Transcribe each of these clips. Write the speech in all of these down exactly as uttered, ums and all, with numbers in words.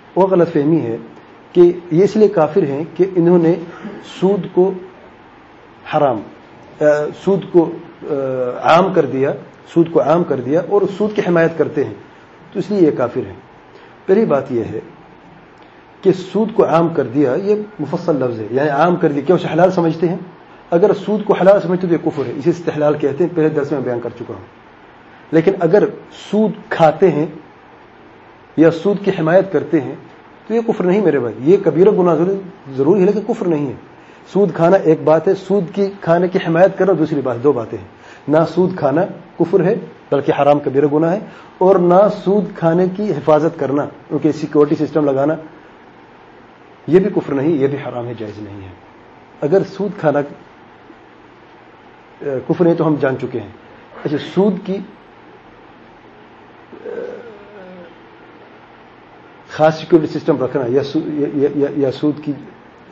وہ غلط فہمی ہے کہ یہ اس لیے کافر ہیں کہ انہوں نے سود کو حرام سود کو عام کر دیا سود کو عام کر دیا اور سود کی حمایت کرتے ہیں، تو اس لیے یہ کافر ہیں۔ پہلی بات یہ ہے کہ سود کو عام کر دیا یہ مفصل لفظ ہے، یعنی عام کر دیا، کیا اسے حلال سمجھتے ہیں؟ اگر سود کو حلال سمجھتے تو یہ کفر ہے، اسے استحلال کہتے ہیں، پہلے درس میں بیان کر چکا ہوں۔ لیکن اگر سود کھاتے ہیں یا سود کی حمایت کرتے ہیں تو یہ کفر نہیں میرے بھائی، یہ کبیرہ گناہ ضروری ہے لیکن کفر نہیں ہے۔ سود کھانا ایک بات ہے، سود کی کھانے کی حمایت کرنا دوسری بات، دو باتیں ہیں۔ نہ سود کھانا کفر ہے بلکہ حرام کبیرہ گناہ ہے، اور نہ سود کھانے کی حفاظت کرنا، کیونکہ سیکورٹی سسٹم لگانا یہ بھی کفر نہیں، یہ بھی حرام ہے، جائز نہیں ہے۔ اگر سود کھانا کفر ہے تو ہم جان چکے ہیں۔ اچھا، سود کی خاص سیکورٹی سسٹم رکھنا یا سود, یا, یا, یا سود کی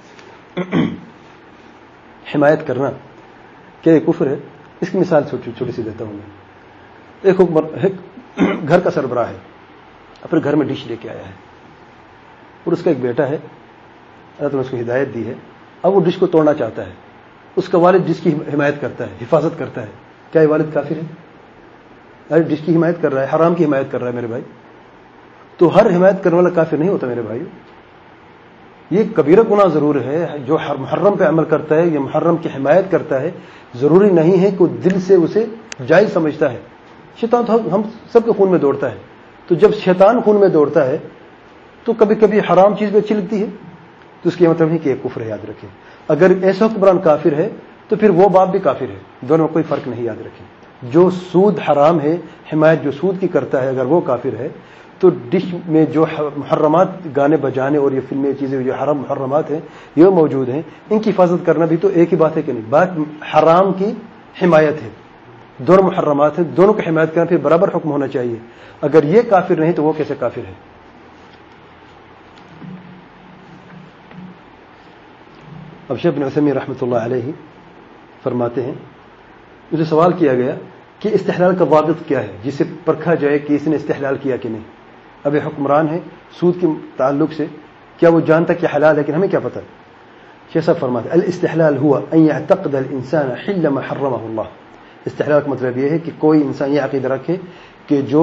حمایت کرنا کیا یہ کفر ہے؟ اس کی مثال چھوٹی سی دیتا ہوں میں۔ ایک حکمر ایک گھر کا سربراہ ہے، اپنے گھر میں ڈش لے کے آیا ہے اور اس کا ایک بیٹا ہے، اللہ تعالیٰ نے اس کو ہدایت دی ہے، اب وہ ڈش کو توڑنا چاہتا ہے، اس کا والد ڈش کی حمایت کرتا ہے، حفاظت کرتا ہے، کیا یہ والد کافر ہے؟ ارے ڈش کی حمایت کر رہا ہے، حرام کی حمایت کر رہا ہے میرے بھائی، تو ہر حمایت کرنے والا کافر نہیں ہوتا میرے بھائی۔ یہ کبیرہ گناہ ضرور ہے، جو محرم پہ عمل کرتا ہے یا محرم کی حمایت کرتا ہے، ضروری نہیں ہے کہ وہ دل سے اسے جائز سمجھتا ہے۔ شیطان تو ہم سب کے خون میں دوڑتا ہے، تو جب شیطان خون میں دوڑتا ہے تو کبھی کبھی حرام چیز بھی اچھی لگتی ہے، تو اس کی مطلب نہیں کہ یہ کفر ہے، یاد رکھیں۔ اگر ایسا حکمران کافر ہے تو پھر وہ باپ بھی کافر ہے، دونوں میں کوئی فرق نہیں، یاد رکھیں۔ جو سود حرام ہے، حمایت جو سود کی کرتا ہے، اگر وہ کافر ہے تو ڈش میں جو محرمات گانے بجانے اور یہ فلمیں چیزیں جو حرام محرمات ہیں یہ موجود ہیں، ان کی حفاظت کرنا بھی تو ایک ہی بات ہے کہ نہیں، بات حرام کی حمایت ہے، دونوں محرمات ہیں، دونوں کی حمایت کرنا پھر برابر حکم ہونا چاہیے۔ اگر یہ کافر نہیں تو وہ کیسے کافر ہے؟ اب شیخ ابن عثیمین رحمۃ اللہ علیہ فرماتے ہیں، مجھے سوال کیا گیا کہ استحلال کا ضابط کیا ہے جسے پرکھا جائے کہ اس نے استحلال کیا کہ نہیں۔ اب یہ حکمران ہے، سود کے تعلق سے کیا وہ جانتا کہ حلال ہے لیکن ہمیں کیا پتہ؟ شیخ صاحب فرماتے ہیں الاستحلال هو ان يعتقد الانسان حل ما حرمه الله۔ استحلال کا مطلب یہ ہے کہ کوئی انسان یہ عقیدہ رکھے کہ جو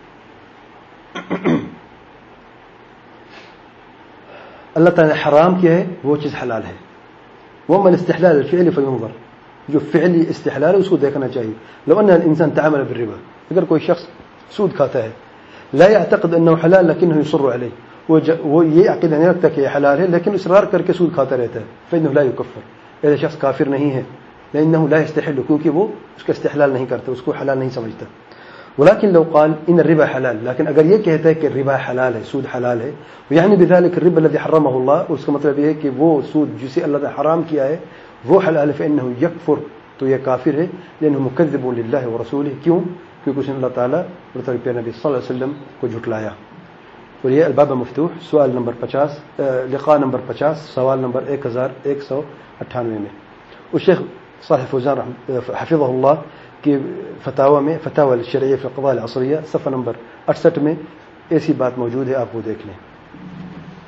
اللہ تعالی نے حرام کیا ہے وہ چیز حلال ہے۔ وما الاستحلال الفعلی فينظر، جو فعلی استحلال ہے اس کو دیکھنا چاہیے۔ لو ان الانسان تعامل بالربا، اگر کوئی شخص سود کھاتا ہے، لا يعتقد انه حلال لكنه يصر عليه، وہ وہ یہ عقیدہ نہیں رکھتا کہ یہ حلال ہے لیکن اصرار کر کے سود کھاتا رہتا ہے، فإنه لا يكفر، ایسا شخص کافر نہیں ہے، لأنه لا يستحل، کیونکہ وہ اس کا استحلال نہیں کرتا، اس کو حلال نہیں سمجھتا۔ ولكن لو قال ان الربا حلال، لیکن اگر یہ کہتا ہے کہ ربا حلال ہے، سود حلال ہے، یعنی بذلك الربا الذي حرمه الله، اس کا مطلب یہ ہے کہ وہ سود جسے اللہ نے حرام کیا ہے وہ حلال ہے، فإنه يكفر، تو یہ کافر ہے، لأنه مكذب لله ورسوله، کیوں؟ کیونکہ اس نے اللہ تعالیٰ اور پیارے نبی صلی اللہ علیہ وسلم کو جھٹلایا۔ اور یہ الباب مفتوح سوال نمبر پچاس، لقاء نمبر پچاس، سوال نمبر ایک ہزار ایک سو اٹھانوے میں، اور شیخ صالح فوزان حفظہ اللہ کی فتاوی میں، فتاوی الشرعیہ فی القضاء العصریہ، صفحہ نمبر اڑسٹھ میں ایسی بات موجود ہے، آپ وہ دیکھ لیں۔